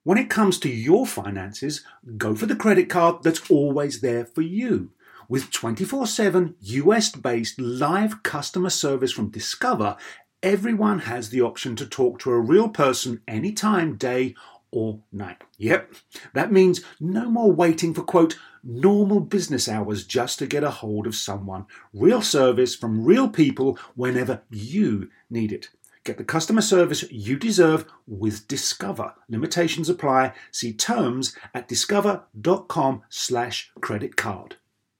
When it comes to your finances, go for the credit card that's always there for you. With 24/7 US-based live customer service from Discover, everyone has the option to talk to a real person anytime, day or night. Yep, that means no more waiting for, quote, normal business hours just to get a hold of someone. Real service from real people whenever you need it. Get the customer service you deserve with Discover. Limitations apply. See terms at discover.com/credit card.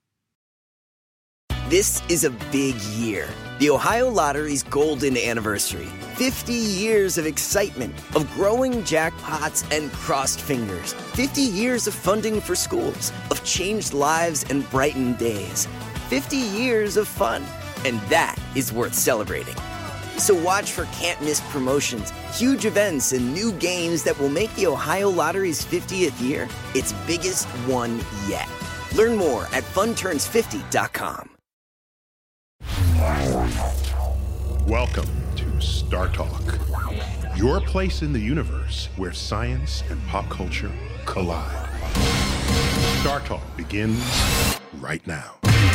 This is a big year. The Ohio Lottery's golden anniversary. 50 years of excitement, of growing jackpots and crossed fingers. 50 years of funding for schools, of changed lives and brightened days. 50 years of fun, and that is worth celebrating. So watch for can't-miss promotions, huge events, and new games that will make the Ohio Lottery's 50th year its biggest one yet. Learn more at funturns50.com. Welcome to Star Talk, your place in the universe where science and pop culture collide. Star Talk begins right now.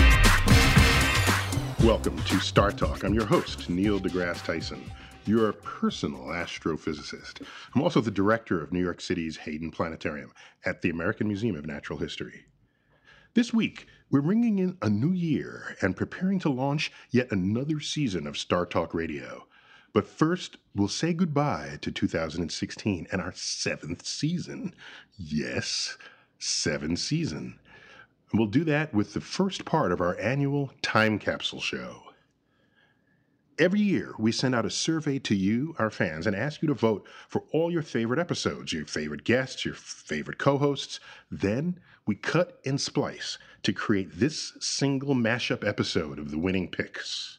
Welcome to Star Talk. I'm your host, Neil deGrasse Tyson, your personal astrophysicist. I'm also the director of New York City's Hayden Planetarium at the American Museum of Natural History. This week, we're ringing in a new year and preparing to launch yet another season of Star Talk Radio. But first, we'll say goodbye to 2016 and our 7th season. Yes, 7th season. And we'll do that with the first part of our annual Time Capsule Show. Every year, we send out a survey to you, our fans, and ask you to vote for all your favorite episodes, your favorite guests, your favorite co-hosts. Then we cut and splice to create this single mashup episode of the winning picks.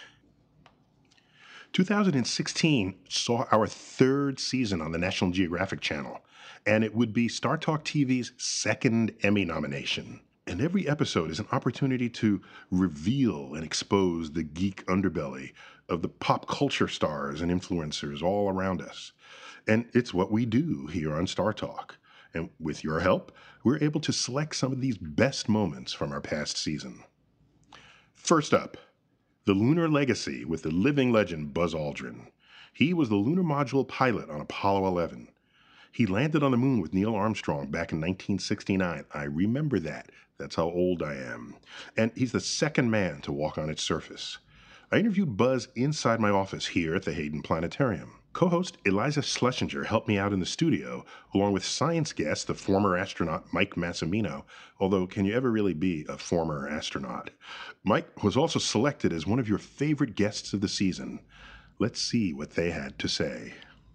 2016 saw our 3rd season on the National Geographic Channel, and it would be Star Talk TV's 2nd Emmy nomination. And every episode is an opportunity to reveal and expose the geek underbelly of the pop culture stars and influencers all around us. And it's what we do here on Star Talk. And with your help, we're able to select some of these best moments from our past season. First up, the Lunar Legacy with the living legend Buzz Aldrin. He was the lunar module pilot on Apollo 11. He landed on the moon with Neil Armstrong back in 1969. I remember that. That's how old I am. And he's the 2nd man to walk on its surface. I interviewed Buzz inside my office here at the Hayden Planetarium. Co-host Eliza Schlesinger helped me out in the studio, along with science guest, the former astronaut Mike Massimino, although can you ever really be a former astronaut? Mike was also selected as one of your favorite guests of the season. Let's see what they had to say.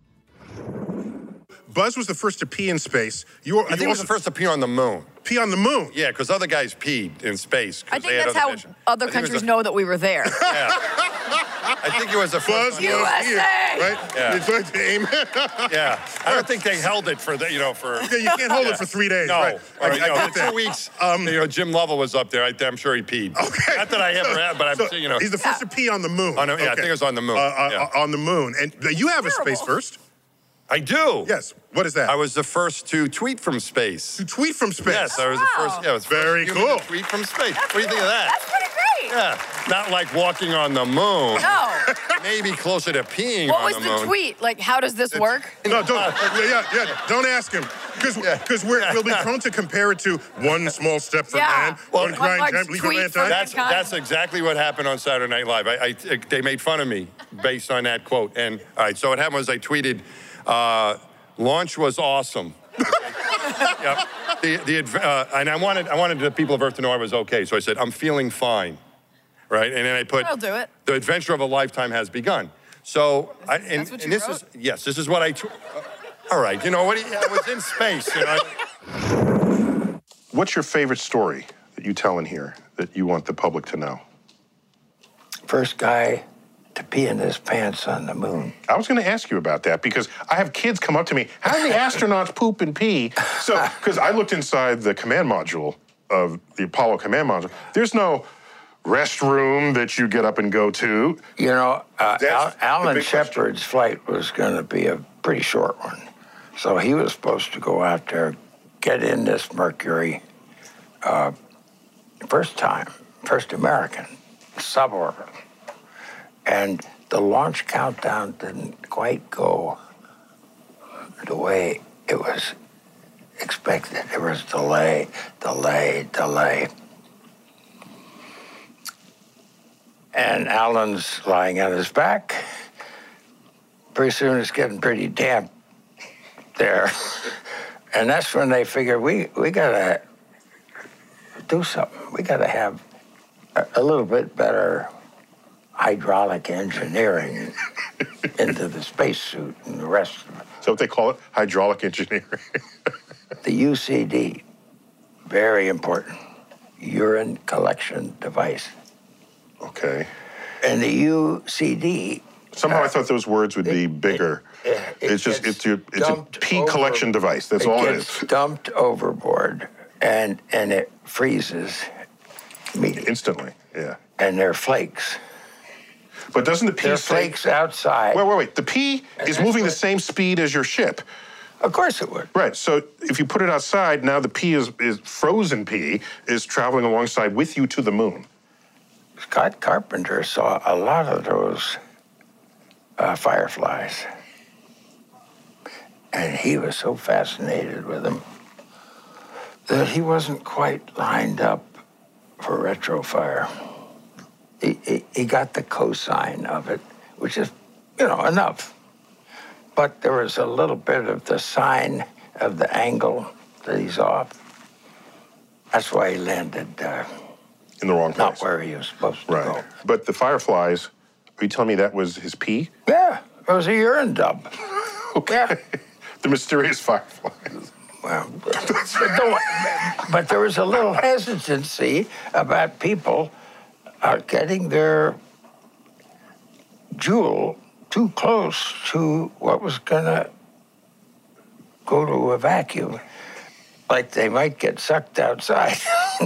Buzz was the first to pee in space. I think he was the first to pee on the moon. Pee on the moon? Yeah, because other guys peed in space. I think that's how other countries know that we were there. Yeah. I think it was the first. Buzz USA! Right? Yeah. It's like the aim. Yeah. I don't think they held it for for... Okay, you can't hold it for 3 days. No. Right. Or, I get that. 2 weeks, Jim Lovell was up there. I'm sure he peed. Okay. Not that I ever had, but I'm, He's the first to pee on the moon. I think it was on the moon. On the moon. And you have a space first. I do. Yes. What is that? I was the first to tweet from space. To tweet from space? Yes, I was the first. Yeah, I was the Very first human cool. to tweet from space. What do you think of that? That's pretty great. Yeah, not like walking on the moon. No. Maybe closer to peeing What on was the the moon. tweet? Like, how does this work? No, don't. Don't ask him. Because we'll be prone to compare it to one small step for man, one giant leap for mankind. That's exactly what happened on Saturday Night Live. They made fun of me based on that quote. And all right, so what happened was I tweeted, launch was awesome. Yep. And I wanted the people of Earth to know I was okay. So I said, I'm feeling fine. Right? And then I put, I'll do it. The adventure of a lifetime has begun. So, that's what you wrote? this is what I, all right, I was in space. What's your favorite story that you tell in here that you want the public to know? First guy to pee in his pants on the moon. I was going to ask you about that because I have kids come up to me, how do the astronauts poop and pee? So, because I looked inside the command module of the Apollo command module, there's no restroom that you get up and go to. Alan Shepard's flight was going to be a pretty short one. So he was supposed to go out there, get in this Mercury, first American, suborbital. And the launch countdown didn't quite go the way it was expected. There was delay. And Alan's lying on his back. Pretty soon it's getting pretty damp there. And that's when they figured we gotta do something. We gotta have a little bit better hydraulic engineering into the spacesuit and the rest of it. So what they call it? Hydraulic engineering. The UCD, very important, urine collection device. Okay. And the UCD. Somehow I thought those words would be bigger. It's a pee collection device. That's all it is. It gets dumped overboard, and it freezes immediately. Instantly, yeah. And they're flakes. But doesn't the pee They're flakes outside. Wait. The pee is moving the same speed as your ship. Of course it would. Right. So if you put it outside, now the pee is frozen pee is traveling alongside with you to the moon. Scott Carpenter saw a lot of those fireflies. And he was so fascinated with them that he wasn't quite lined up for retrofire. He got the cosine of it, which is, enough. But there was a little bit of the sine of the angle that he's off. That's why he landed in the wrong place. Not where he was supposed to go. But the fireflies, are you telling me that was his pee? Yeah, it was a urine dump. Okay. Yeah. The mysterious fireflies. Well, but there was a little hesitancy about people getting their jewel too close to what was going to go to a vacuum. Like they might get sucked outside.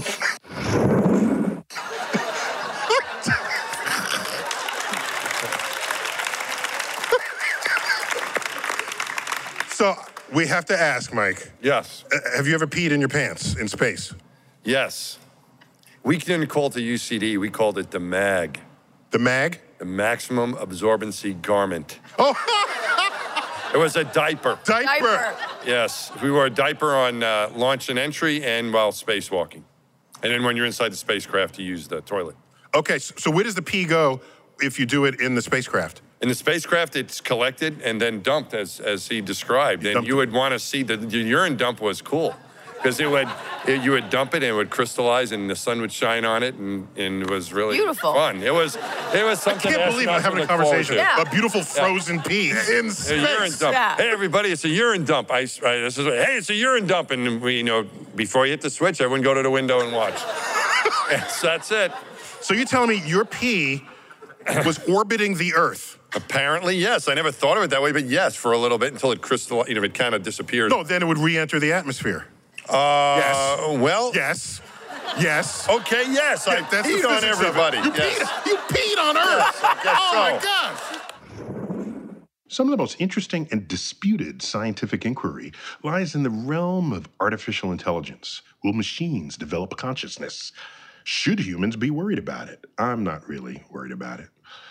So we have to ask, Mike. Yes. Have you ever peed in your pants in space? Yes. We didn't call it the UCD. We called it the MAG. The MAG? The Maximum Absorbency Garment. Oh! It was a diaper. Diaper. Yes. We wore a diaper on launch and entry and while spacewalking. And then when you're inside the spacecraft, you use the toilet. Okay, so where does the pee go if you do it in the spacecraft? In the spacecraft, it's collected and then dumped, as he described. And you would want to see the urine dump was cool. Because you would dump it and it would crystallize and the sun would shine on it and it was really beautiful. Fun. It was something. I can't believe I'm having a conversation about beautiful frozen pee in space. A urine dump. Yeah. Hey everybody, it's a urine dump. Hey, it's a urine dump, and we, before you hit the switch, everyone go to the window and watch. So that's it. So you're telling me your pee was orbiting the Earth? Apparently, yes. I never thought of it that way, but yes, for a little bit until it crystallized. It kind of disappeared. No, then it would re-enter the atmosphere. Yes. Well. Yes. Yes. Okay, yes. I peed on everybody. You peed on Earth. Yes, my gosh. Some of the most interesting and disputed scientific inquiry lies in the realm of artificial intelligence. Will machines develop consciousness? Should humans be worried about it? I'm not really worried about it.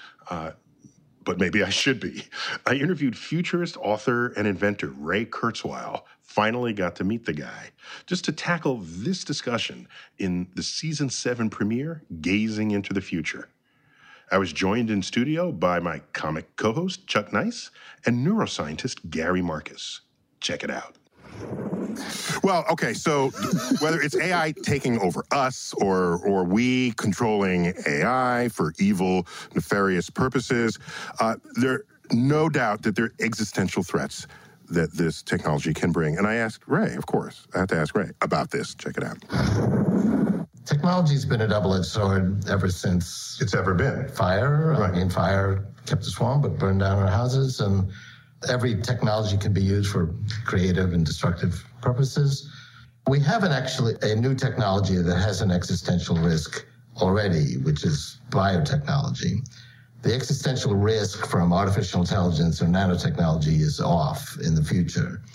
But maybe I should be. I interviewed futurist, author, and inventor Ray Kurzweil. Finally got to meet the guy, just to tackle this discussion in the Season 7 premiere, Gazing into the Future. I was joined in studio by my comic co-host, Chuck Nice, and neuroscientist Gary Marcus. Check it out. Well, okay, so whether it's AI taking over us or we controlling AI for evil, nefarious purposes, there no doubt that there are existential threats that this technology can bring. And I asked Ray, of course, I have to ask Ray about this. Check it out. Technology's been a double-edged sword ever since it's ever been. Fire. Right. I mean, fire kept us warm, but burned down our houses. And every technology can be used for creative and destructive purposes. We have a new technology that has an existential risk already, which is biotechnology. The existential risk from artificial intelligence or nanotechnology is off in the future.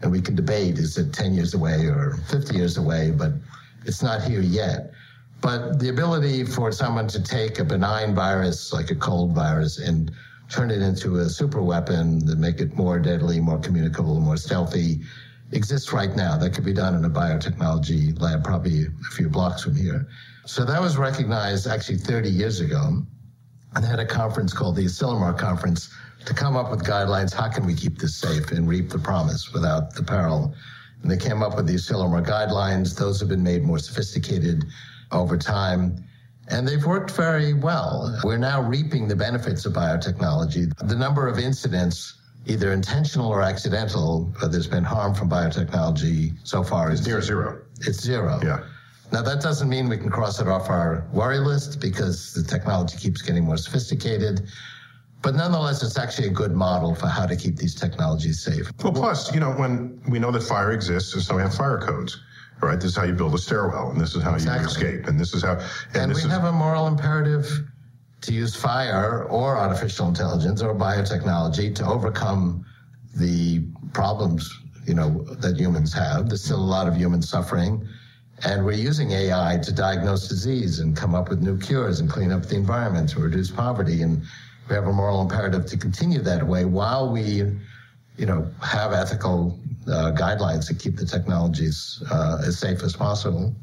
And we can debate, is it 10 years away or 50 years away, but it's not here yet. But the ability for someone to take a benign virus, like a cold virus, and turn it into a super weapon that make it more deadly, more communicable, more stealthy, exists right now. That could be done in a biotechnology lab probably a few blocks from here. So that was recognized actually 30 years ago. And they had a conference called the Asilomar Conference to come up with guidelines. How can we keep this safe and reap the promise without the peril? And they came up with the Asilomar guidelines. Those have been made more sophisticated over time, and they've worked very well. We're now reaping the benefits of biotechnology. The number of incidents, either intentional or accidental, where there's been harm from biotechnology so far is near zero. It's zero. Yeah. Now, that doesn't mean we can cross it off our worry list because the technology keeps getting more sophisticated. But nonetheless, it's actually a good model for how to keep these technologies safe. Well, plus, when we know that fire exists, so we have fire codes. Right, this is how you build a stairwell, and this is how you escape, and this is how. And we have a moral imperative to use fire or artificial intelligence or biotechnology to overcome the problems, that humans have. There's still a lot of human suffering, and we're using AI to diagnose disease and come up with new cures and clean up the environment to reduce poverty. And we have a moral imperative to continue that way while we, have ethical guidelines to keep the technologies as safe as possible.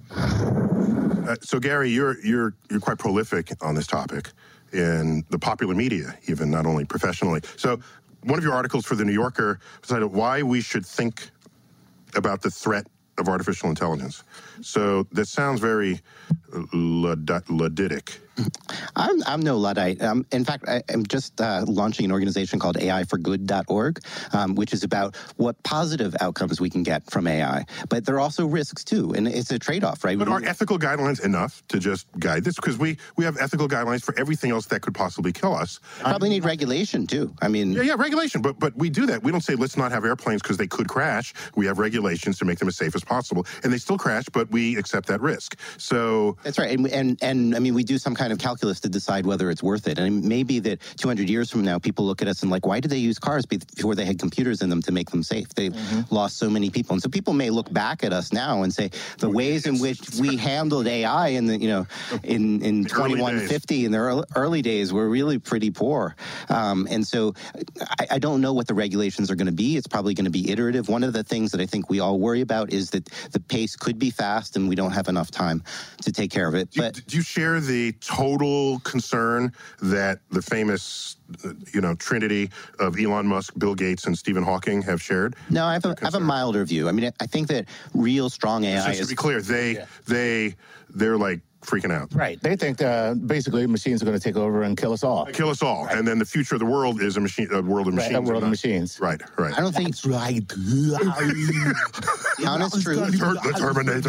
So Gary, you're quite prolific on this topic in the popular media, even not only professionally. So one of your articles for The New Yorker was titled "Why We Should Think About the Threat of Artificial Intelligence." So that sounds very Ludditic. I'm no Luddite. In fact, I'm just launching an organization called AIforGood.org, which is about what positive outcomes we can get from AI. But there are also risks, too, and it's a trade-off, right? But are ethical guidelines enough to just guide this? Because we have ethical guidelines for everything else that could possibly kill us. Probably need regulation, too. I mean... Yeah, regulation. But we do that. We don't say, let's not have airplanes because they could crash. We have regulations to make them as safe as possible. And they still crash, but we accept that risk. So... That's right. And I mean, we do some kind of calculus to decide whether it's worth it. And maybe that 200 years from now, people look at us and why did they use cars before they had computers in them to make them safe? They lost so many people. And so people may look back at us now and say the ways in which we handled AI in the, in 2150 in the early days were really pretty poor. And so I don't know what the regulations are going to be. It's probably going to be iterative. One of the things that I think we all worry about is that the pace could be fast and we don't have enough time to take care of it. Do you share the total concern that the famous, trinity of Elon Musk, Bill Gates, and Stephen Hawking have shared? No, I have a milder view. I mean, I think that real strong AI to be clear, they're like freaking out. Right. They think basically machines are going to take over and kill us all. Kill us all. Right. And then the future of the world is a world of machines. A world of machines. Right. I don't think it's right. Honest truth. The Terminator.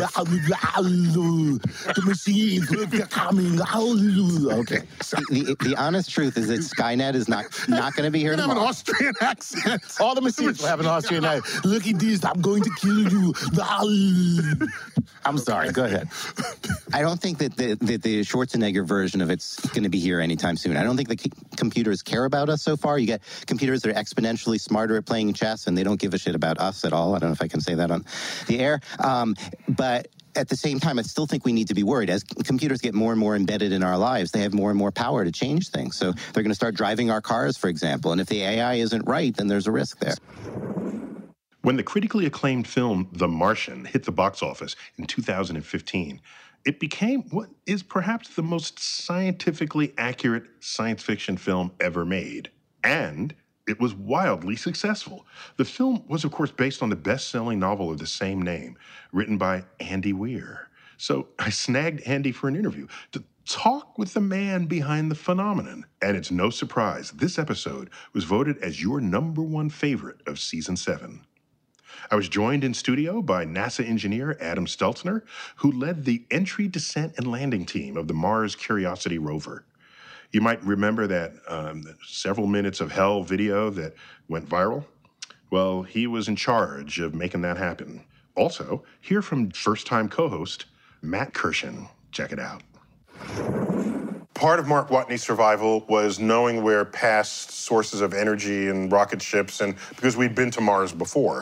The machines are coming out. Okay. The honest truth is that Skynet is not going to be here tomorrow. Have an Austrian accent. All the machines will have an Austrian accent. Look at this. I'm going to kill you. I'm sorry. Go ahead. I don't think that the Schwarzenegger version of it's going to be here anytime soon. I don't think the computers care about us so far. You get computers that are exponentially smarter at playing chess, and they don't give a shit about us at all. I don't know if I can say that on the air. But at the same time, I still think we need to be worried. As computers get more and more embedded in our lives, they have more and more power to change things. So they're going to start driving our cars, for example. And if the AI isn't right, then there's a risk there. When the critically acclaimed film The Martian hit the box office in 2015, it became what is perhaps the most scientifically accurate science fiction film ever made. And it was wildly successful. The film was, of course, based on the best-selling novel of the same name, written by Andy Weir. So I snagged Andy for an interview to talk with the man behind the phenomenon. And it's no surprise, this episode was voted as your #1 favorite of Season 7. I was joined in studio by NASA engineer Adam Stelzner, who led the entry, descent, and landing team of the Mars Curiosity rover. You might remember that several minutes of hell video that went viral. Well, he was in charge of making that happen. Also, hear from first-time co-host Matt Kirshen. Check it out. Part of Mark Watney's survival was knowing where past sources of energy and rocket ships, and because we'd been to Mars before.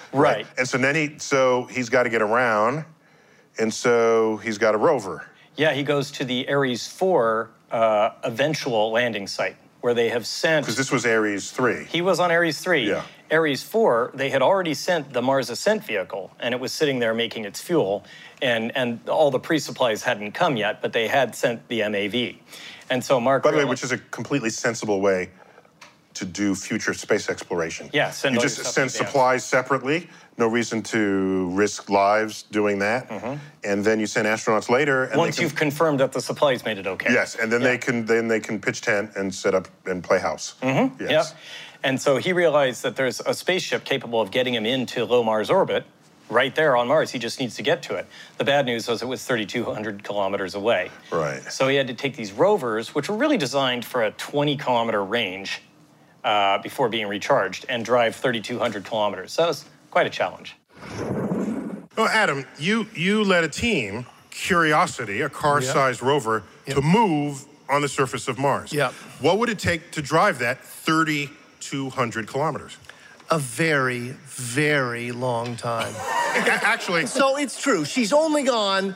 Right. And so he's got to get around, and so he's got a rover. Yeah, he goes to the Ares 4 eventual landing site, where they have sent... Because this was Ares 3. He was on Ares 3. Yeah. Ares 4, they had already sent the Mars Ascent vehicle, and it was sitting there making its fuel, and all the pre-supplies hadn't come yet, but they had sent the MAV. And so Mark... By the way, which is a completely sensible way to do future space exploration. Yeah, you just send supplies separately. No reason to risk lives doing that. And then you send astronauts later. And once you've confirmed that the supplies made it okay. Yes, and then they can pitch tent and set up and play house. Yes. Yep. And so he realized that there's a spaceship capable of getting him into low Mars orbit right there on Mars. He just needs to get to it. The bad news was it was 3,200 kilometers away. Right. So he had to take these rovers, which were really designed for a 20-kilometer range before being recharged, and drive 3,200 kilometers. So that was quite a challenge. Well, Adam, you led a team, Curiosity, a car-sized rover, to move on the surface of Mars. Yep. What would it take to drive that 3,200 kilometers? A very, very long time. Actually. So it's true. She's only gone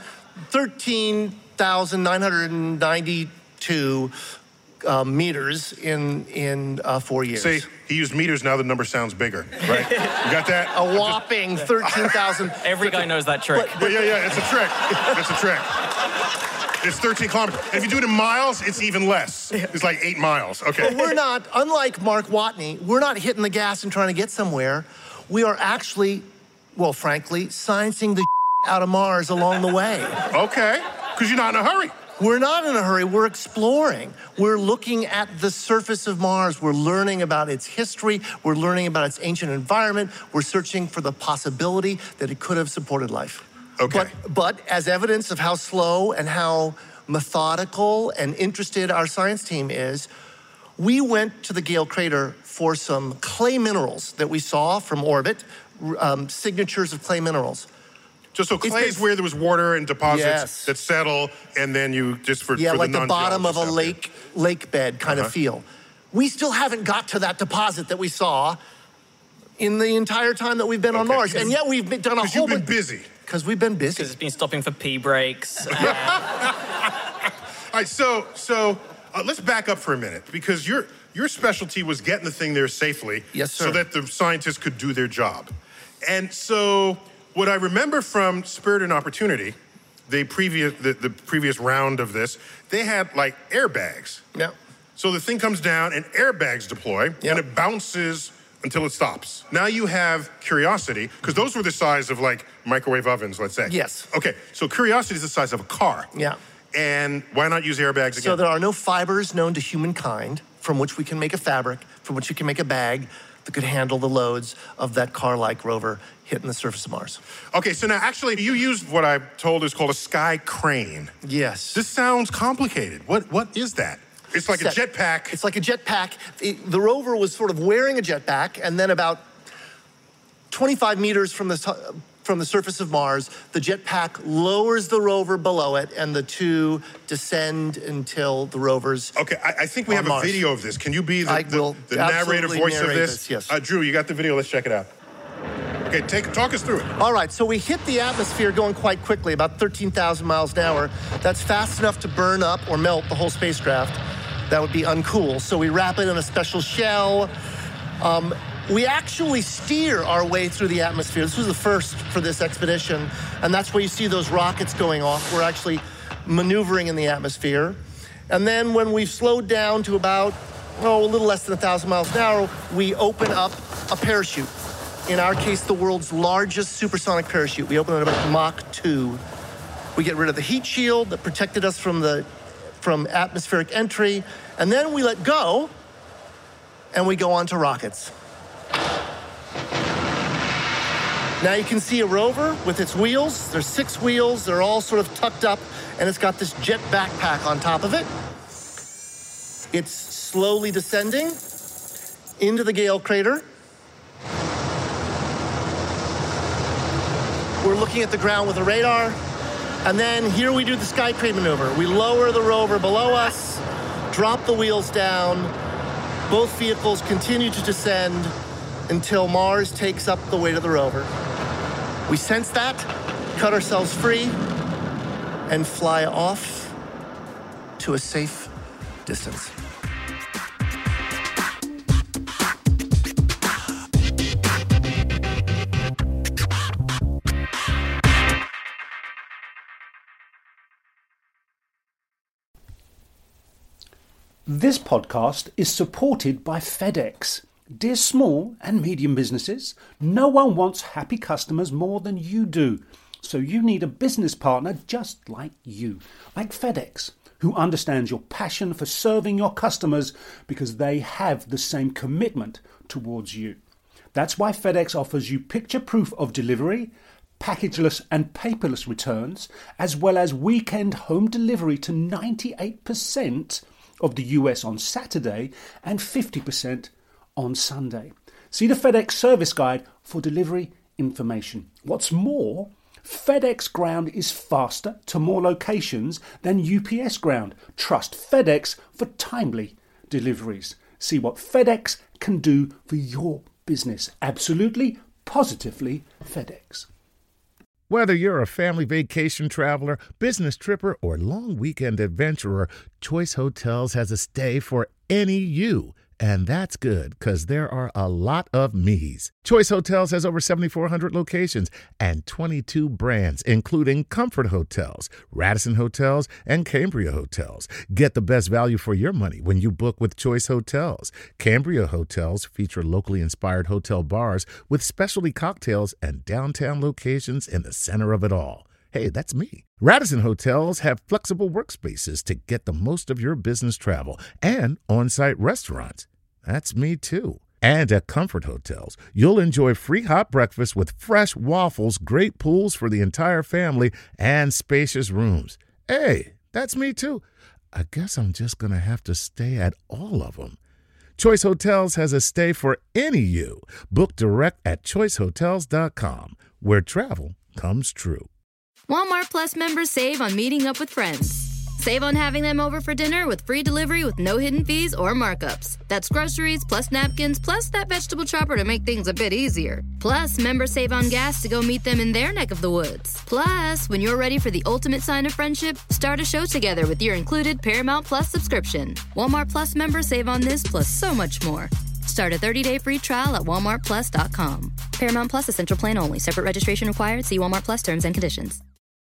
13,992 meters in 4 years. See, he used meters, now the number sounds bigger, right? You got that? A whopping 13,000. Every guy knows that trick. Yeah, it's a trick. It's a trick. It's 13 kilometers. And if you do it in miles, it's even less. It's like 8 miles. Okay. But we're not, unlike Mark Watney, we're not hitting the gas and trying to get somewhere. We are actually, well, frankly, sciencing the out of Mars along the way. Okay, because you're not in a hurry. We're not in a hurry. We're exploring. We're looking at the surface of Mars. We're learning about its history. We're learning about its ancient environment. We're searching for the possibility that it could have supported life. Okay. But as evidence of how slow and how methodical and interested our science team is, we went to the Gale crater for some clay minerals that we saw from orbit, signatures of clay minerals. So clay is where there was water and deposits that settle, and then you just for like the the bottom of a lake bed kind of feel. We still haven't got to that deposit that we saw in the entire time that we've been on Mars, and yet we've done a whole. You've been busy. Because we've been busy. Because it's been stopping for pee breaks. All right, so let's back up for a minute, because your specialty was getting the thing there safely, yes, sir, so that the scientists could do their job. And so what I remember from Spirit and Opportunity, the previous round of this, they had like airbags. Yeah. So the thing comes down and airbags deploy, and it bounces until it stops. Now you have Curiosity, because those were the size of like microwave ovens, let's say. Yes. Okay, so Curiosity is the size of a car. Yeah. And why not use airbags again? So there are no fibers known to humankind from which we can make a fabric, from which we can make a bag that could handle the loads of that car-like rover hitting the surface of Mars. Okay, so now actually you used what I'm told is called a sky crane. Yes. This sounds complicated. What is that? It's like a jetpack. It's like a jetpack. The rover was sort of wearing a jetpack, and then about 25 meters from the surface of Mars, the jetpack lowers the rover below it, and the two descend until the rover's Okay, I think we have Mars. a video of this. Can you be the narrator voice of this? Yes. Drew, you got the video. Let's check it out. Okay, talk us through it. All right, so we hit the atmosphere going quite quickly, about 13,000 miles an hour. That's fast enough to burn up or melt the whole spacecraft. That would be uncool. So we wrap it in a special shell. We actually steer our way through the atmosphere. This was the first for this expedition, and that's where you see those rockets going off. We're actually maneuvering in the atmosphere. And then when we've slowed down to about, a little less than 1,000 miles an hour, we open up a parachute. In our case, the world's largest supersonic parachute. We open it up at Mach 2. We get rid of the heat shield that protected us from atmospheric entry, and then we let go, and we go on to rockets. Now you can see a rover with its wheels. There's 6 wheels. They're all sort of tucked up, and it's got this jet backpack on top of it. It's slowly descending into the Gale crater. We're looking at the ground with a radar. And then here we do the sky crane maneuver. We lower the rover below us, drop the wheels down. Both vehicles continue to descend. until Mars takes up the weight of the rover. We sense that, cut ourselves free, and fly off to a safe distance. This podcast is supported by FedEx. Dear small and medium businesses, no one wants happy customers more than you do. So you need a business partner just like you, like FedEx, who understands your passion for serving your customers because they have the same commitment towards you. That's why FedEx offers you picture proof of delivery, packageless and paperless returns, as well as weekend home delivery to 98% of the US on Saturday and 50% on Sunday. See the FedEx service guide for delivery information. What's more, FedEx Ground is faster to more locations than UPS Ground. Trust FedEx for timely deliveries. See what FedEx can do for your business. Absolutely, positively FedEx. Whether you're a family vacation traveler, business tripper, or long weekend adventurer, Choice Hotels has a stay for any you. And that's good, because there are a lot of me's. Choice Hotels has over 7,400 locations and 22 brands, including Comfort Hotels, Radisson Hotels, and Cambria Hotels. Get the best value for your money when you book with Choice Hotels. Cambria Hotels feature locally inspired hotel bars with specialty cocktails and downtown locations in the center of it all. Hey, that's me. Radisson Hotels have flexible workspaces to get the most of your business travel and on-site restaurants. That's me too. And at Comfort Hotels, you'll enjoy free hot breakfast with fresh waffles, great pools for the entire family, and spacious rooms. Hey, that's me too. I guess I'm just going to have to stay at all of them. Choice Hotels has a stay for any you. Book direct at choicehotels.com, where travel comes true. Walmart Plus members save on meeting up with friends. Save on having them over for dinner with free delivery with no hidden fees or markups. That's groceries, plus napkins, plus that vegetable chopper to make things a bit easier. Plus, members save on gas to go meet them in their neck of the woods. Plus, when you're ready for the ultimate sign of friendship, start a show together with your included Paramount Plus subscription. Walmart Plus members save on this plus so much more. Start a 30-day free trial at walmartplus.com. Paramount Plus Essential Plan only. Separate registration required. See Walmart Plus terms and conditions.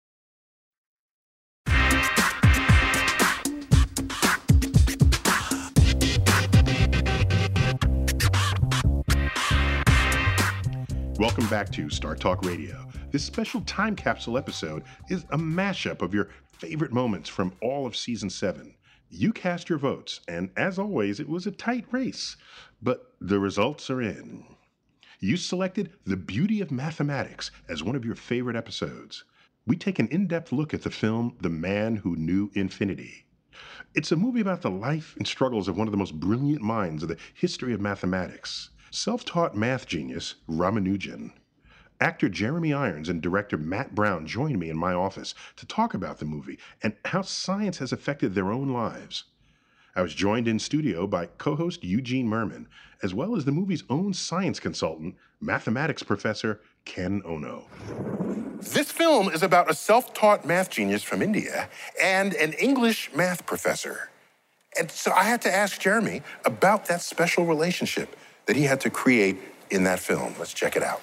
Welcome back to Star Talk Radio. This special time capsule episode is a mashup of your favorite moments from all of Season 7. You cast your votes, and as always, it was a tight race. But the results are in. You selected The Beauty of Mathematics as one of your favorite episodes. We take an in-depth look at the film The Man Who Knew Infinity. It's a movie about the life and struggles of one of the most brilliant minds of the history of mathematics. Self-taught math genius Ramanujan. Actor Jeremy Irons and director Matt Brown joined me in my office to talk about the movie and how science has affected their own lives. I was joined in studio by co-host Eugene Merman, as well as the movie's own science consultant, mathematics professor Ken Ono. This film is about a self-taught math genius from India and an English math professor. And so I had to ask Jeremy about that special relationship that he had to create in that film. Let's check it out.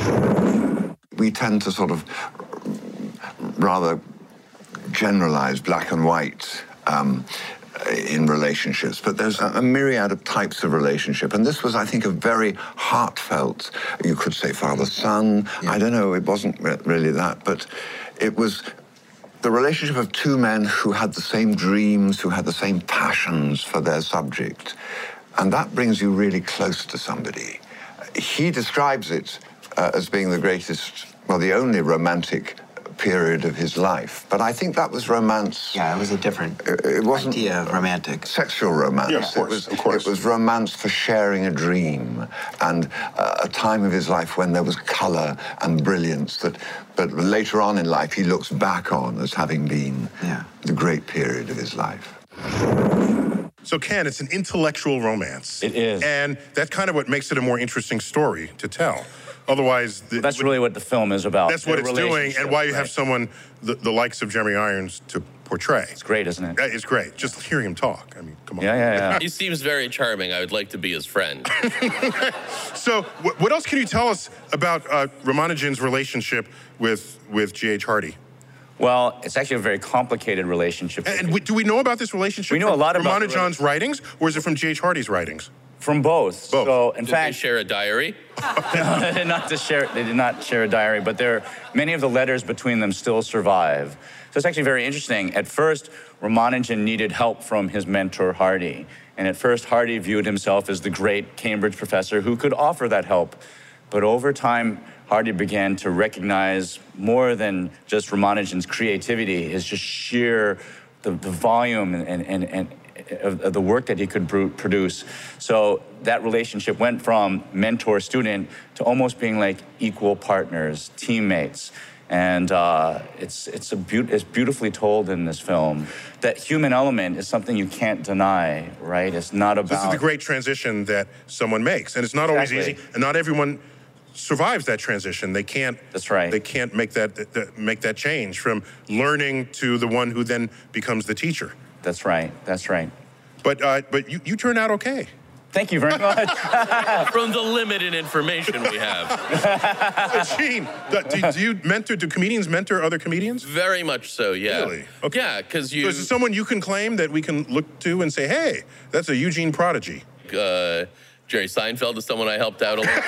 We tend to sort of rather generalize black and white in relationships, but there's a myriad of types of relationship. And this was, I think, a very heartfelt, you could say father-son. Yeah. I don't know, it wasn't really that, but it was the relationship of two men who had the same dreams, who had the same passions for their subject. And that brings you really close to somebody. He describes it as being the greatest, well, the only romantic period of his life. But I think that was romance. Yeah, it was a different it wasn't idea of romantic. Sexual romance. Yeah, of course. It was romance for sharing a dream and a time of his life when there was color and brilliance but later on in life he looks back on as having been the great period of his life. So Ken, it's an intellectual romance. It is. And that's kind of what makes it a more interesting story to tell. Otherwise... That's really what the film is about. That's what it's doing, and why you have someone the likes of Jeremy Irons to portray. It's great, isn't it? It's great. Just hearing him talk. I mean, come on. Yeah. He seems very charming. I would like to be his friend. So, what else can you tell us about Ramanujan's relationship with G.H. Hardy? Well, it's actually a very complicated relationship. And do we know about this relationship? We know a lot about Ramanujan's writings, or is it from G.H. Hardy's writings? From both. So, in Did fact, they share a diary? No, they did not share a diary, but many of the letters between them still survive. So it's actually very interesting. At first, Ramanujan needed help from his mentor, Hardy. And at first, Hardy viewed himself as the great Cambridge professor who could offer that help. But over time, Hardy began to recognize more than just Ramanujan's creativity, his just sheer, the volume and of the work that he could produce. So that relationship went from mentor-student to almost being like equal partners, teammates. And it's beautifully told in this film. That human element is something you can't deny, right? It's not about... This is the great transition that someone makes. And it's not always easy, and not everyone survives that transition. They can't... That's right. They can't make that change from learning to the one who then becomes the teacher. That's right. That's right. But you turned out okay. Thank you very much. From the limited information we have. So, Gene, do comedians mentor other comedians? Very much so, yeah. Really? Okay. Yeah, because you... So is it someone you can claim that we can look to and say, hey, that's a Eugene prodigy? Jerry Seinfeld is someone I helped out a lot.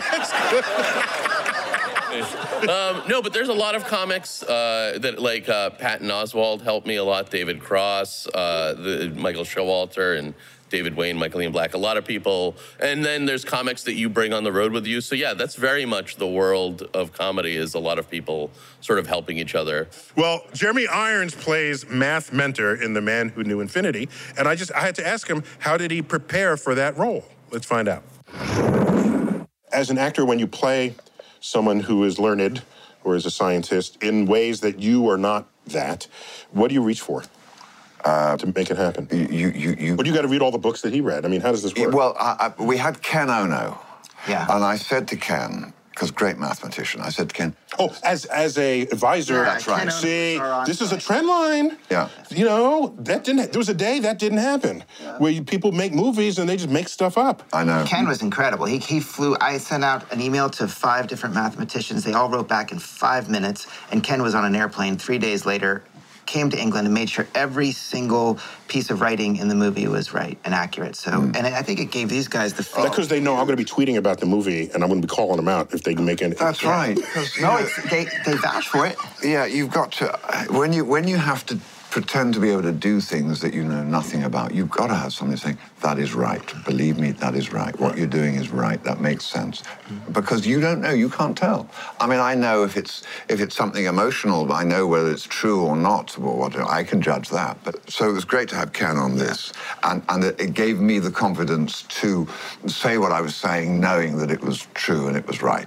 No, but there's a lot of comics that, like Patton Oswalt helped me a lot, David Cross, Michael Showalter, and David Wayne, Michael Ian Black, a lot of people. And then there's comics that you bring on the road with you. So yeah, that's very much the world of comedy, is a lot of people sort of helping each other. Well, Jeremy Irons plays math mentor in The Man Who Knew Infinity. And I had to ask him, how did he prepare for that role? Let's find out. As an actor, when you play someone who is learned or is a scientist in ways that you are not that, what do you reach for to make it happen? But you got to read all the books that he read. I mean, how does this work? Well, we had Ken Ono. Yeah. And I said to Ken, because great mathematician, I said to Ken... Oh, as a advisor. Yeah, that's right. See, this is a trend line. Yeah. You know, there was a day that didn't happen, where people make movies and they just make stuff up. I know. Ken was incredible. He flew, I sent out an email to 5 different mathematicians. They all wrote back in 5 minutes, and Ken was on an airplane 3 days later, came to England and made sure every single piece of writing in the movie was right and accurate. So, and I think it gave these guys the feel. Because they know I'm going to be tweeting about the movie, and I'm going to be calling them out if they can make any. That's right. No, they vouch for it. Yeah, you've got to when you have to pretend to be able to do things that you know nothing about, you've got to have something saying, that is right. Believe me, that is right. What you're doing is right. That makes sense. Because you don't know. You can't tell. I mean, I know if it's something emotional, I know whether it's true or not, or what, I can judge that. But so it was great to have Ken on this. And it gave me the confidence to say what I was saying, knowing that it was true and it was right.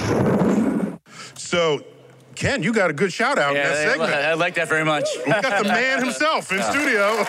So, Ken, you got a good shout out in that segment. I like that very much. We got the man himself in studio.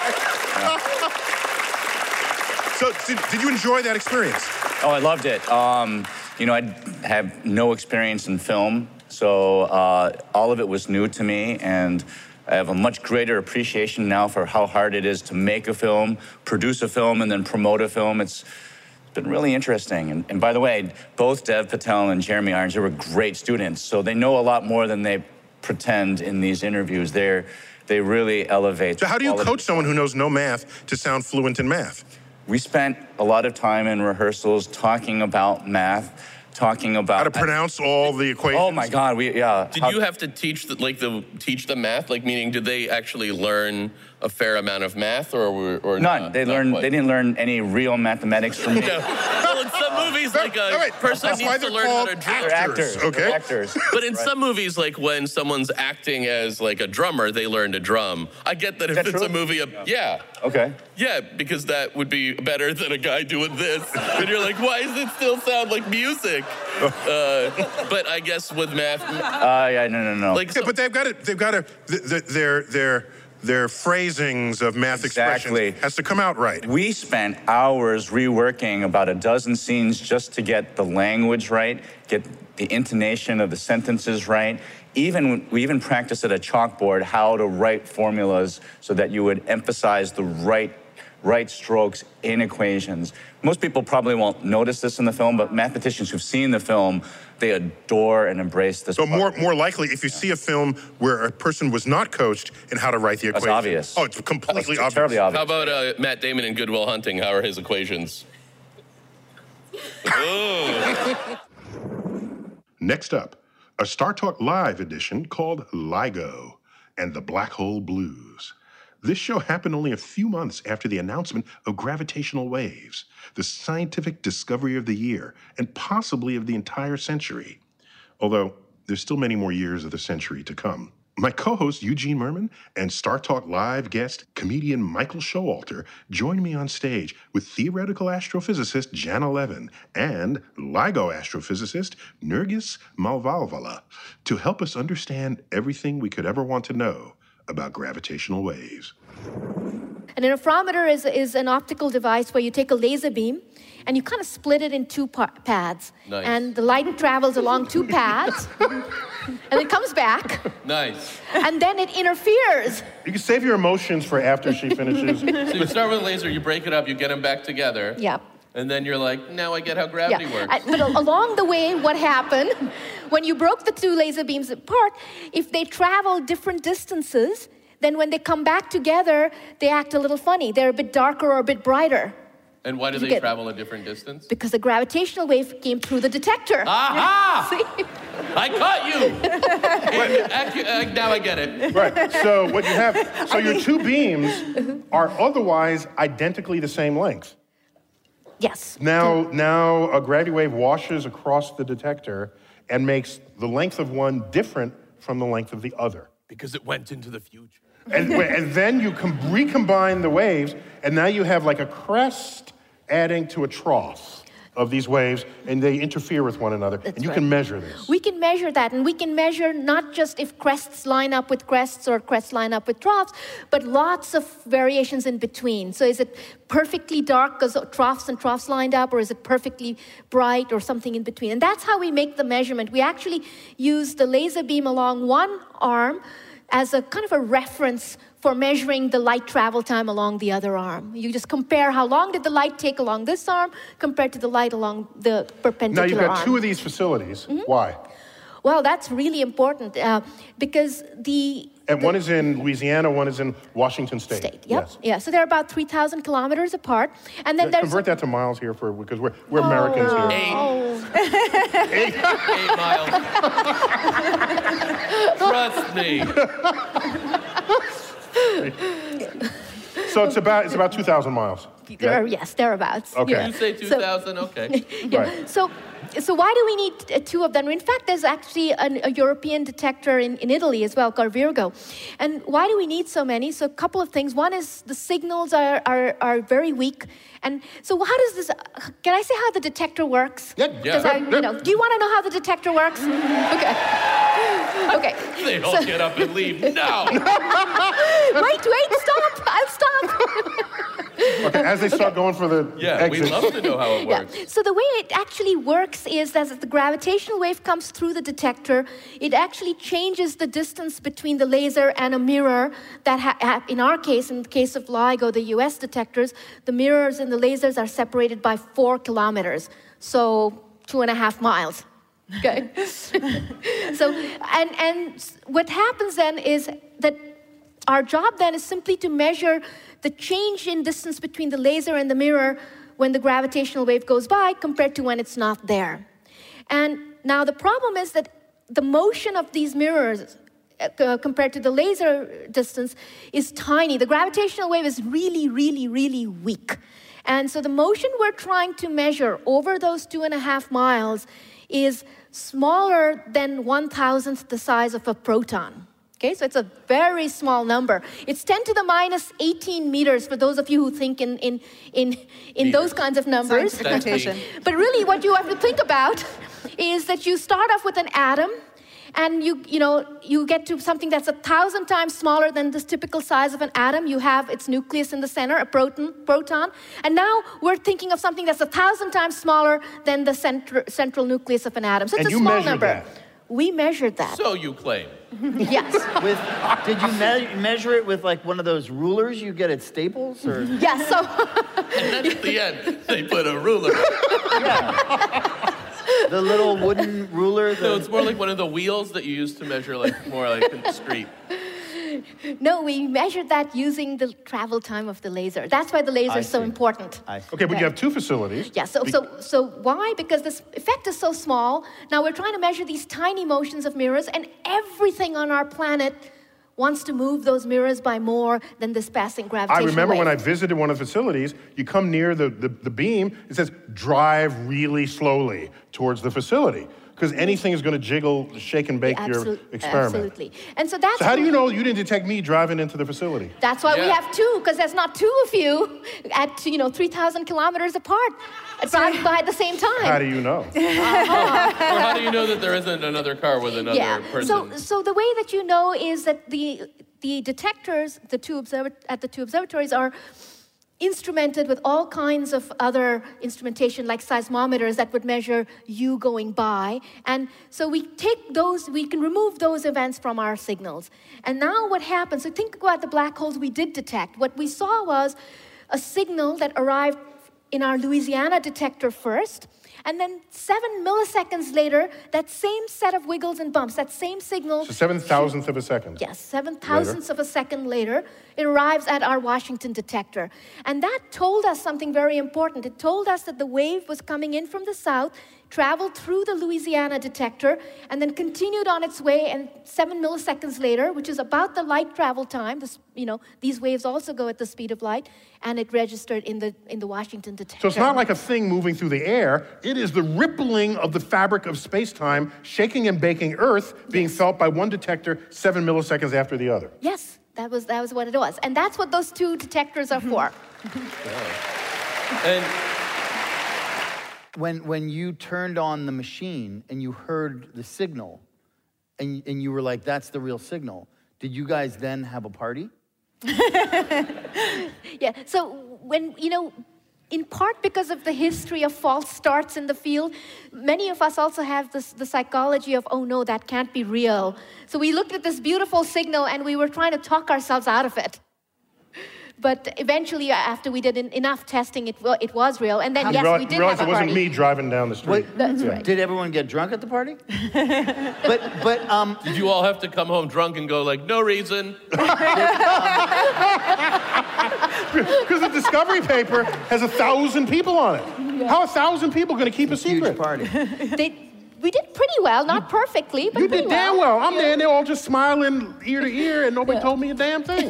So, did you enjoy that experience? Oh, I loved it. You know, I have no experience in film, so all of it was new to me, and I have a much greater appreciation now for how hard it is to make a film, produce a film, and then promote a film. It's been really interesting. And by the way, both Dev Patel and Jeremy Irons, they were great students, so they know a lot more than they pretend in these interviews. They really elevate. So how do you coach someone who knows no math to sound fluent in math? We spent a lot of time in rehearsals talking about math, talking about how to pronounce all the equations. Oh my God, Did you have to teach the math? Like, meaning, did they actually learn a fair amount of math, or none? Not, they didn't learn any real mathematics from me. Well, in some movies, like a person needs to learn how to draw. They're actors. Okay. They're actors. But in some movies, like when someone's acting as like a drummer, they learn to drum. I get that if it's a movie, yeah. Okay. Yeah, because that would be better than a guy doing this. And you're like, why does it still sound like music? But I guess with math. Yeah, no. Like, but they've got to. their phrasings of math expressions has to come out right. We spent hours reworking about a dozen scenes just to get the language right, get the intonation of the sentences right. We even practiced at a chalkboard how to write formulas so that you would emphasize the right strokes in equations. Most people probably won't notice this in the film, but mathematicians who've seen the film, they adore and embrace this. So more likely, if you see a film where a person was not coached in how to write the equation. That's obvious. Oh, it's completely obvious. Terribly obvious. How about Matt Damon in Good Will Hunting? How are his equations? Next up, a Star Talk Live edition called LIGO and the Black Hole Blues. This show happened only a few months after the announcement of gravitational waves, the scientific discovery of the year, and possibly of the entire century. Although, there's still many more years of the century to come. My co-host Eugene Merman and Star Talk Live guest, comedian Michael Showalter, joined me on stage with theoretical astrophysicist Janna Levin and LIGO astrophysicist Nergis Malvalvala to help us understand everything we could ever want to know about gravitational waves. An interferometer is an optical device where you take a laser beam and you kind of split it in two pads. Nice. And the light travels along two pads and it comes back. Nice. And then it interferes. You can save your emotions for after she finishes. So you start with a laser, you break it up, you get them back together. Yep. And then you're like, now I get how gravity works. But along the way, what happened, when you broke the two laser beams apart, if they travel different distances, then when they come back together, they act a little funny. They're a bit darker or a bit brighter. And why do they travel a different distance? Because the gravitational wave came through the detector. Aha! See? I caught you! Now I get it. Right, so what you have, so your two beams are otherwise identically the same length. Yes. Now a gravity wave washes across the detector and makes the length of one different from the length of the other. Because it went into the future. And then you recombine the waves, and now you have like a crest adding to a trough of these waves, and they interfere with one another. That's and you right. can measure this. We can measure that, and we can measure not just if crests line up with crests or crests line up with troughs, but lots of variations in between. So is it perfectly dark because troughs and troughs lined up, or is it perfectly bright or something in between? And that's how we make the measurement. We actually use the laser beam along one arm as a kind of a reference for measuring the light travel time along the other arm. You just compare how long did the light take along this arm compared to the light along the perpendicular arm. Now you've got two of these facilities. Mm-hmm. Why? Well, that's really important because And one is in Louisiana, one is in Washington State. Yep. Yes. Yeah, so they're about 3,000 kilometers apart. And then there's... Convert that to miles here because we're Americans here. 8 miles. Trust me. So it's about 2,000 miles. Yes, thereabouts. Okay. Yeah. You say 2,000, okay. Yeah. Right. So why do we need two of them? In fact, there's actually a European detector in Italy as well, called Virgo. And why do we need so many? So a couple of things. One is the signals are very weak. And so how does this, can I say how the detector works? Yeah. Do you want to know how the detector works? Okay. Okay. They all get up and leave. No! Wait, stop. I'll stop. Okay, as they start going for the exit. We'd love to know how it works. Yeah. So the way it actually works is that as the gravitational wave comes through the detector, it actually changes the distance between the laser and a mirror that, in our case, in the case of LIGO, the US detectors, the mirrors and the lasers are separated by 4 kilometers, so 2.5 miles. Okay. So, and what happens then is that our job then is simply to measure the change in distance between the laser and the mirror when the gravitational wave goes by compared to when it's not there. And now the problem is that the motion of these mirrors compared to the laser distance is tiny. The gravitational wave is really, really, really weak. And so the motion we're trying to measure over those 2.5 miles is smaller than 1,000th the size of a proton. Okay, so it's a very small number. It's 10 to the minus 18 meters for those of you who think in those kinds of numbers. Science fiction. But really what you have to think about is that you start off with an atom, and you get to something that's 1,000 times smaller than this typical size of an atom. You have its nucleus in the center, a proton. And now we're thinking of something that's 1,000 times smaller than the central nucleus of an atom. So it's a small number. That. We measured that. So you claim. Yes. Did you measure it with like one of those rulers you get at Staples? Or? Yes. So. And then at the end, they put a ruler. Yeah. The little wooden ruler. No, it's more like one of the wheels that you use to measure, more like in the street. No, we measured that using the travel time of the laser. That's why the laser is so important. Okay, but you have two facilities. Yeah, so why? Because this effect is so small. Now we're trying to measure these tiny motions of mirrors, and everything on our planet wants to move those mirrors by more than this passing gravitational I remember wave. when I visited one of the facilities, you come near the beam, it says, drive really slowly towards the facility. Because anything is going to jiggle, shake and bake your experiment. Absolutely. And so that's... So how do you know you didn't detect me driving into the facility? That's why we have two, because there's not two of you at 3,000 kilometers apart driving by at the same time. How do you know? Or how do you know that there isn't another car with another person? So the way that you know is that the detectors, at the two observatories are instrumented with all kinds of other instrumentation like seismometers that would measure you going by. And so we can remove those events from our signals. And now what happens, so think about the black holes we did detect. What we saw was a signal that arrived in our Louisiana detector first, and then 7 milliseconds later, that same set of wiggles and bumps, that same signal... So 7,000th of a second. Yes, 7,000ths of a second later, it arrives at our Washington detector. And that told us something very important. It told us that the wave was coming in from the south, traveled through the Louisiana detector, and then continued on its way, and 7 milliseconds later, which is about the light travel time, these waves also go at the speed of light, and it registered in the Washington detector. So it's not like a thing moving through the air. It is the rippling of the fabric of space-time, shaking and baking Earth, being felt by one detector 7 milliseconds after the other. Yes, that was what it was. And that's what those two detectors are for. And when you turned on the machine and you heard the signal and you were like, that's the real signal, did you guys then have a party? Yeah, so when, in part because of the history of false starts in the field, many of us also have the psychology of, oh no, that can't be real. So we looked at this beautiful signal and we were trying to talk ourselves out of it. But eventually, after we did enough testing, it was real. And then, we did have a party. You realized it wasn't me driving down the street. That's right. Did everyone get drunk at the party? but did you all have to come home drunk and go like, no reason? Because the discovery paper has 1,000 people on it. Yeah. How are 1,000 people going to keep a secret? Huge party. We did pretty well, not perfectly, but you did damn well. I'm there, and they're all just smiling ear to ear, and nobody told me a damn thing.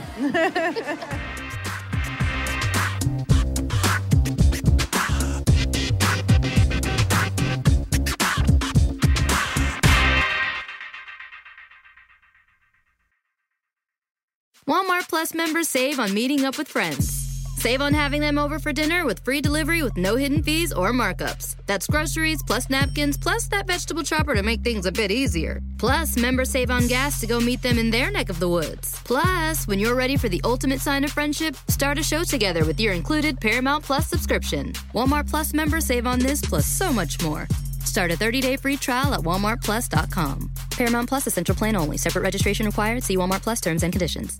Walmart Plus members save on meeting up with friends. Save on having them over for dinner with free delivery with no hidden fees or markups. That's groceries, plus napkins, plus that vegetable chopper to make things a bit easier. Plus, members save on gas to go meet them in their neck of the woods. Plus, when you're ready for the ultimate sign of friendship, start a show together with your included Paramount Plus subscription. Walmart Plus members save on this plus so much more. Start a 30-day free trial at walmartplus.com. Paramount Plus is Central Plan only. Separate registration required. See Walmart Plus terms and conditions.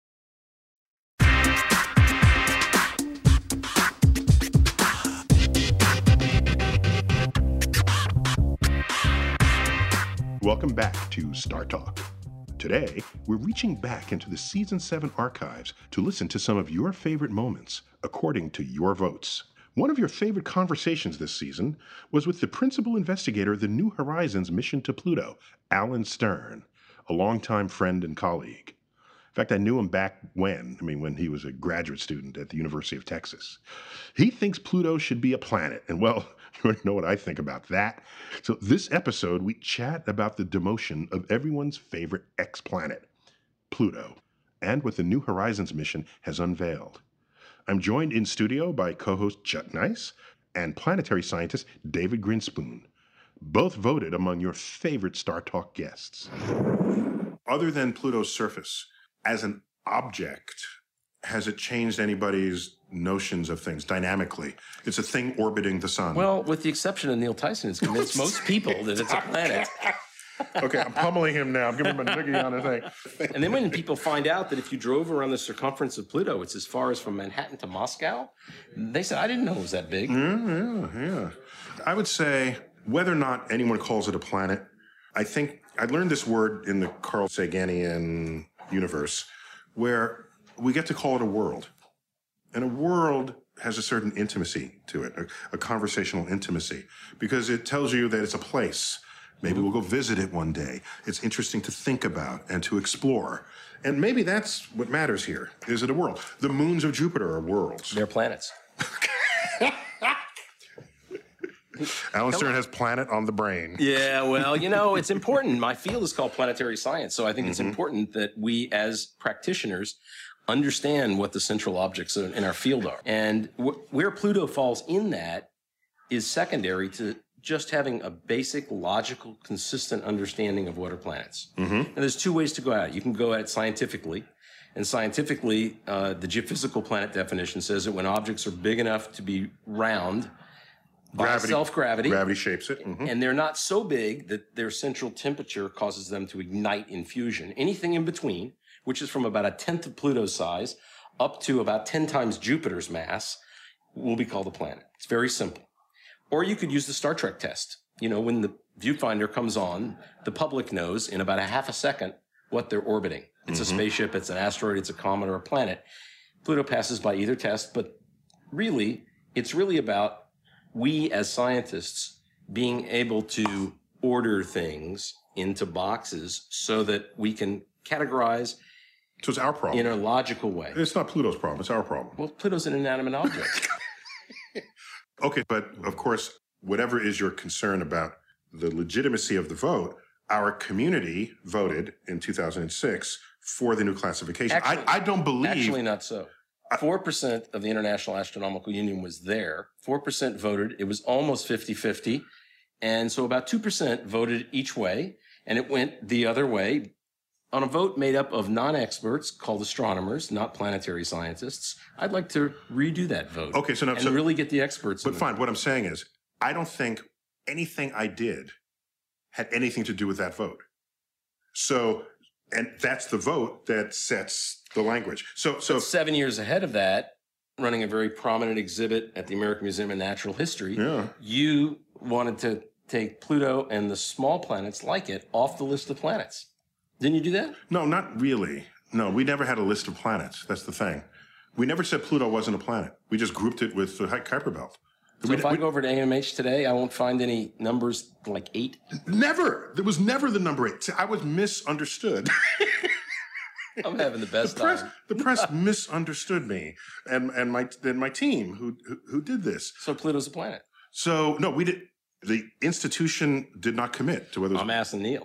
Welcome back to Star Talk. Today, we're reaching back into the Season 7 archives to listen to some of your favorite moments, according to your votes. One of your favorite conversations this season was with the principal investigator of the New Horizons mission to Pluto, Alan Stern, a longtime friend and colleague. In fact, I knew him back when he was a graduate student at the University of Texas. He thinks Pluto should be a planet, and well, you already know what I think about that. So this episode, we chat about the demotion of everyone's favorite ex-planet, Pluto, and what the New Horizons mission has unveiled. I'm joined in studio by co-host Chuck Nice and planetary scientist David Grinspoon. both voted among your favorite Star Talk guests. Other than Pluto's surface, as an object, has it changed anybody's notions of things dynamically? It's a thing orbiting the sun. Well, with the exception of Neil Tyson, it's convinced most people that it's a planet. Okay, I'm pummeling him now. I'm giving him a noogie on the thing. And then when people find out that if you drove around the circumference of Pluto, it's as far as from Manhattan to Moscow, they said, I didn't know it was that big. Yeah. I would say, whether or not anyone calls it a planet, I think I learned this word in the Carl Saganian universe, where we get to call it a world. And a world has a certain intimacy to it, a conversational intimacy, because it tells you that it's a place. Maybe we'll go visit it one day. It's interesting to think about and to explore. And maybe that's what matters here. Is it a world? The moons of Jupiter are worlds. They're planets. Alan Stern has planet on the brain. Yeah, well, it's important. My field is called planetary science, so I think it's important that we as practitioners understand what the central objects in our field are. And where Pluto falls in that is secondary to just having a basic, logical, consistent understanding of what are planets. And there's two ways to go at it. You can go at it scientifically. And scientifically, the geophysical planet definition says that when objects are big enough to be round by self-gravity. Gravity shapes it. And they're not so big that their central temperature causes them to ignite in fusion. Anything in between, which is from about 1/10 of Pluto's size up to about 10 times Jupiter's mass, will be called a planet. It's very simple. Or you could use the Star Trek test. When the viewfinder comes on, the public knows in about a half a second what they're orbiting. It's a spaceship, it's an asteroid, it's a comet, or a planet. Pluto passes by either test, but really, it's really about we as scientists being able to order things into boxes so that we can categorize. So it's our problem. In a logical way. It's not Pluto's problem, it's our problem. Well, Pluto's an inanimate object. Okay, but of course, whatever is your concern about the legitimacy of the vote, our community voted in 2006 for the new classification. Actually, I don't believe... Actually, not so. 4% of the International Astronomical Union was there. 4% voted. It was almost 50-50. And so about 2% voted each way, and it went the other way. On a vote made up of non-experts called astronomers, not planetary scientists, I'd like to redo that vote. Okay, so now... And really get the experts. But fine, what I'm saying is, I don't think anything I did had anything to do with that vote. So, and that's the vote that sets the language. So 7 years ahead of that, running a very prominent exhibit at the American Museum of Natural History, you wanted to take Pluto and the small planets like it off the list of planets. Didn't you do that? No, not really. No, we never had a list of planets. That's the thing. We never said Pluto wasn't a planet. We just grouped it with the Kuiper Belt. So if I go over to AMH today, I won't find any numbers like 8? Never. There was never the number 8. See, I was misunderstood. I'm having the best time. The press misunderstood me and my team who did this. So Pluto's a planet. So no, we did. The institution did not commit to whether. I'm asking Neil.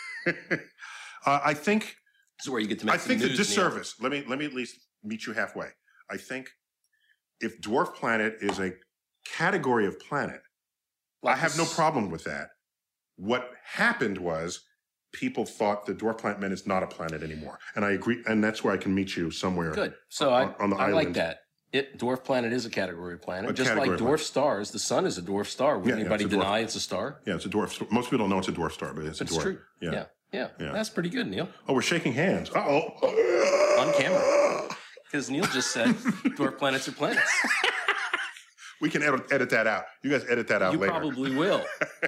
I think. This is where you get to make. I think the the disservice. Neil. Let me at least meet you halfway. I think if dwarf planet is a category of planet, I have no problem with that. What happened was people thought the dwarf planet meant it's not a planet anymore, and I agree, and that's where I can meet you somewhere. Good. So on the I island. like that. Dwarf planet is a category of planet. Just category like dwarf stars, the sun is a dwarf star. Would anybody deny it's a star? Yeah, it's a dwarf. Most people don't know it's a dwarf star, but it's a dwarf. True. Yeah. That's pretty good, Neil. Oh, we're shaking hands. Uh-oh. On camera. Because Neil just said dwarf planets are planets. We can edit that out. You guys edit that out later. You probably will.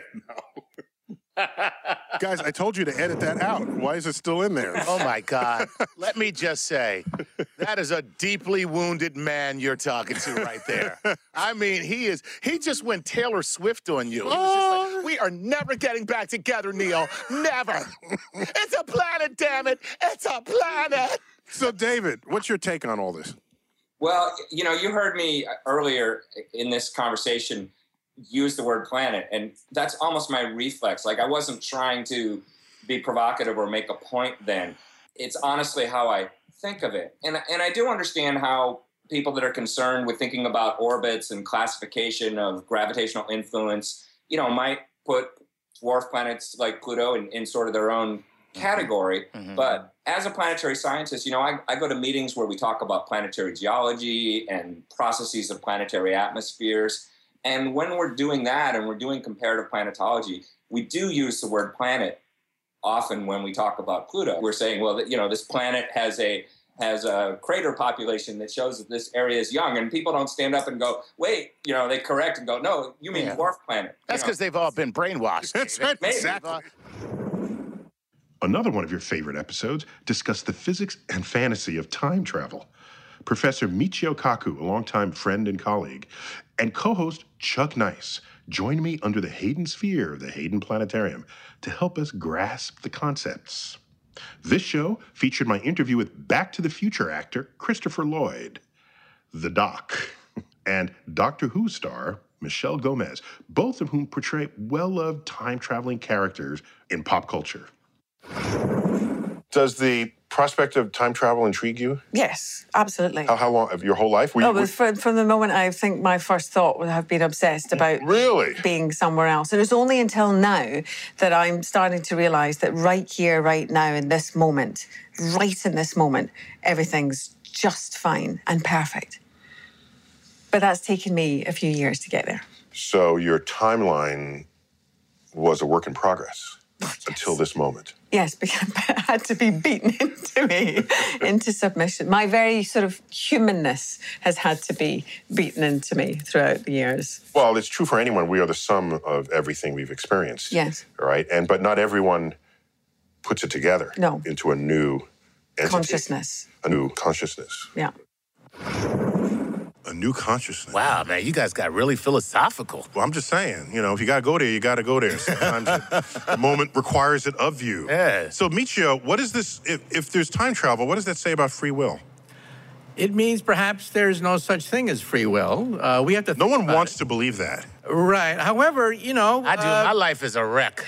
Guys, I told you to edit that out. Why is it still in there? Oh, my God. Let me just say, that is a deeply wounded man you're talking to right there. I mean, he just went Taylor Swift on you. He was just like, we are never getting back together, Neil. Never. It's a planet, damn it. It's a planet. So, David, what's your take on all this? Well, you heard me earlier in this conversation use the word planet, and that's almost my reflex. Like, I wasn't trying to be provocative or make a point then. It's honestly how I think of it. And I do understand how people that are concerned with thinking about orbits and classification of gravitational influence, might put dwarf planets like Pluto in sort of their own category. But as a planetary scientist, I go to meetings where we talk about planetary geology and processes of planetary atmospheres. And when we're doing that and we're doing comparative planetology, we do use the word planet often when we talk about Pluto. We're saying, well, this planet has a crater population that shows that this area is young, and people don't stand up and go, wait, they correct and go, no, you mean dwarf planet. That's because they've all been brainwashed. That's right, exactly. Another one of your favorite episodes discussed the physics and fantasy of time travel. Professor Michio Kaku, a longtime friend and colleague, and co-host Chuck Nice joined me under the Hayden Sphere of the Hayden Planetarium to help us grasp the concepts. This show featured my interview with Back to the Future actor Christopher Lloyd, the Doc, and Doctor Who star Michelle Gomez, both of whom portray well-loved time-traveling characters in pop culture. Does the prospect of time travel intrigue you? Yes, absolutely. How long? Of your whole life? From the moment I think my first thought would have been obsessed about being somewhere else. And it's only until now that I'm starting to realise that right here, right now, in this moment, everything's just fine and perfect. But that's taken me a few years to get there. So your timeline was a work in progress until this moment. Yes, because it had to be beaten into submission. My very sort of humanness has had to be beaten into me throughout the years. Well, it's true for anyone. We are the sum of everything we've experienced. Yes. Right? But not everyone puts it together into a new entity. Consciousness. A new consciousness. Yeah. A new consciousness. Wow, man, you guys got really philosophical. Well, I'm just saying, if you got to go there, you got to go there. Sometimes the moment requires it of you. Yeah. So, Michio, what is this? If there's time travel, what does that say about free will? It means perhaps there's no such thing as free will. We have to. No one wants to believe that. Right. However, I do. My life is a wreck.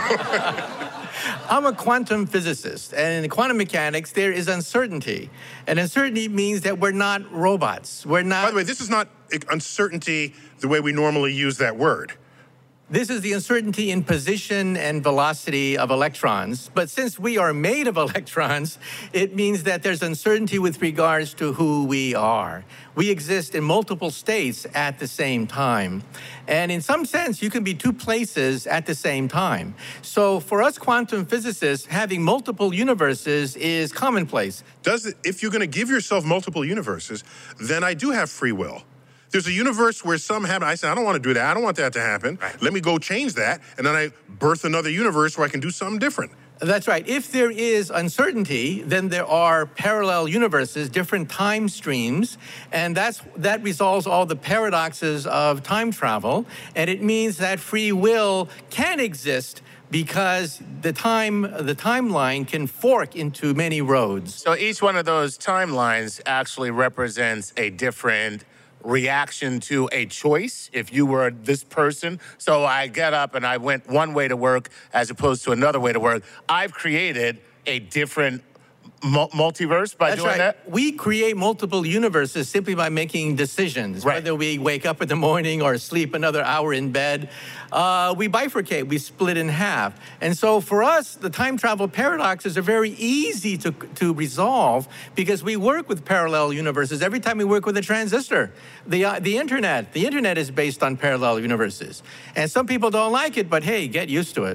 I'm a quantum physicist, and in quantum mechanics, there is uncertainty. And uncertainty means that we're not robots. We're not. By the way, this is not uncertainty the way we normally use that word. This is the uncertainty in position and velocity of electrons. But since we are made of electrons, it means that there's uncertainty with regards to who we are. We exist in multiple states at the same time. And in some sense, you can be two places at the same time. So for us quantum physicists, having multiple universes is commonplace. If you're going to give yourself multiple universes, then I do have free will. There's a universe where some happen. I say, I don't want to do that. I don't want that to happen. Right. Let me go change that. And then I birth another universe where I can do something different. That's right. If there is uncertainty, then there are parallel universes, different time streams, and that resolves all the paradoxes of time travel. And it means that free will can exist because the timeline can fork into many roads. So each one of those timelines actually represents a different reaction to a choice if you were this person. So I get up and I went one way to work as opposed to another way to work. I've created a different multiverse by doing that? We create multiple universes simply by making decisions. Right. Whether we wake up in the morning or sleep another hour in bed, we bifurcate, we split in half. And so for us, the time travel paradoxes are very easy to resolve because we work with parallel universes every time we work with a transistor. The internet is based on parallel universes. And some people don't like it, but hey, get used to it.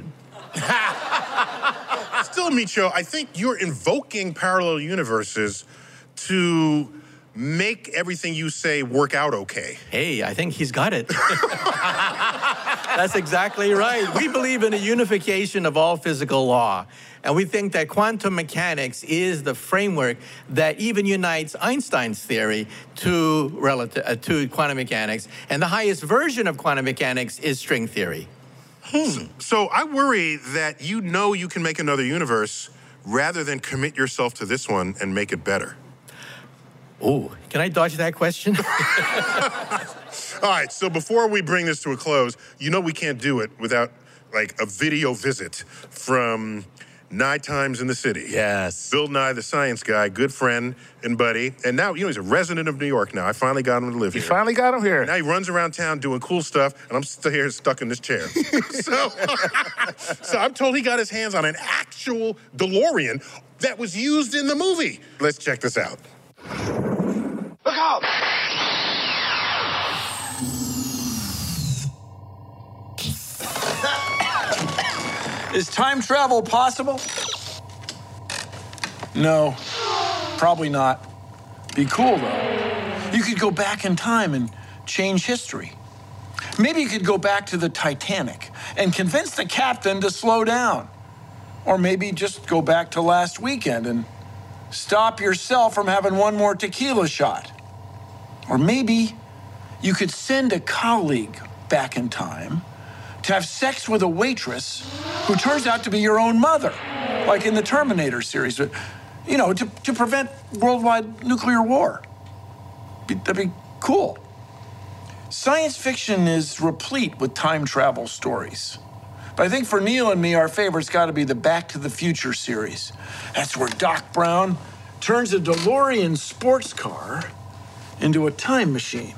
Still, Michio, I think you're invoking parallel universes to make everything you say work out okay. Hey, I think he's got it. That's exactly right. We believe in a unification of all physical law. And we think that quantum mechanics is the framework that even unites Einstein's theory to quantum mechanics. And the highest version of quantum mechanics is string theory. So I worry that you can make another universe rather than commit yourself to this one and make it better. Oh, can I dodge that question? All right, so before we bring this to a close, we can't do it without like a video visit from Nye Times in the City. Yes. Bill Nye, the science guy, good friend and buddy. And now, he's a resident of New York now. I finally got him to live here. You finally got him here. And now he runs around town doing cool stuff, and I'm still here stuck in this chair. So I'm told he got his hands on an actual DeLorean that was used in the movie. Let's check this out. Look out! Is time travel possible? No, probably not. Be cool, though. You could go back in time and change history. Maybe you could go back to the Titanic and convince the captain to slow down. Or maybe just go back to last weekend and stop yourself from having one more tequila shot. Or maybe you could send a colleague back in time to have sex with a waitress who turns out to be your own mother, like in the Terminator series, you know, to prevent worldwide nuclear war. That'd be cool. Science fiction is replete with time travel stories. But I think for Neil and me, our favorite's got to be the Back to the Future series. That's where Doc Brown turns a DeLorean sports car into a time machine.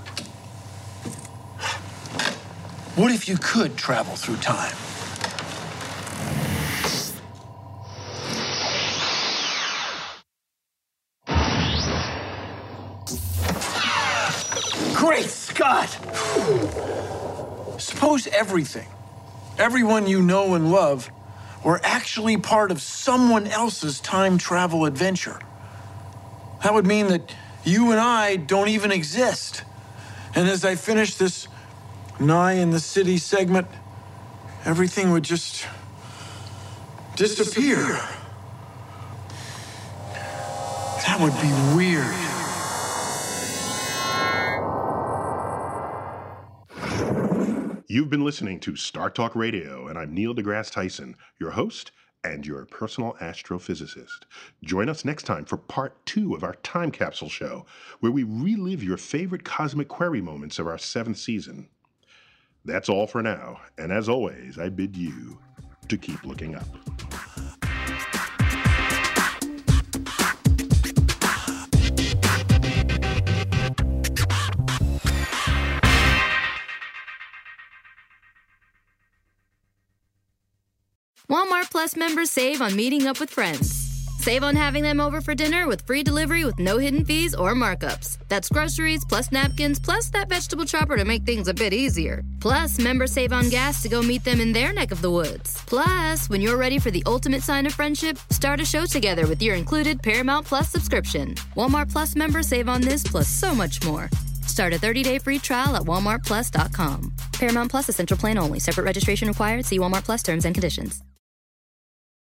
What if you could travel through time? Great Scott! Suppose everyone you know and love, were actually part of someone else's time travel adventure. That would mean that you and I don't even exist. And as I finish this Nye in the City segment, everything would just disappear. That would be weird. You've been listening to Star Talk Radio, and I'm Neil deGrasse Tyson, your host and your personal astrophysicist. Join us next time for part 2 of our time capsule show, where we relive your favorite cosmic query moments of our 7th season. That's all for now, and as always, I bid you to keep looking up. Walmart Plus members save on meeting up with friends. Save on having them over for dinner with free delivery with no hidden fees or markups. That's groceries, plus napkins, plus that vegetable chopper to make things a bit easier. Plus, members save on gas to go meet them in their neck of the woods. Plus, when you're ready for the ultimate sign of friendship, start a show together with your included Paramount Plus subscription. Walmart Plus members save on this plus so much more. Start a 30-day free trial at walmartplus.com. Paramount Plus Essential Plan only. Separate registration required. See Walmart Plus terms and conditions.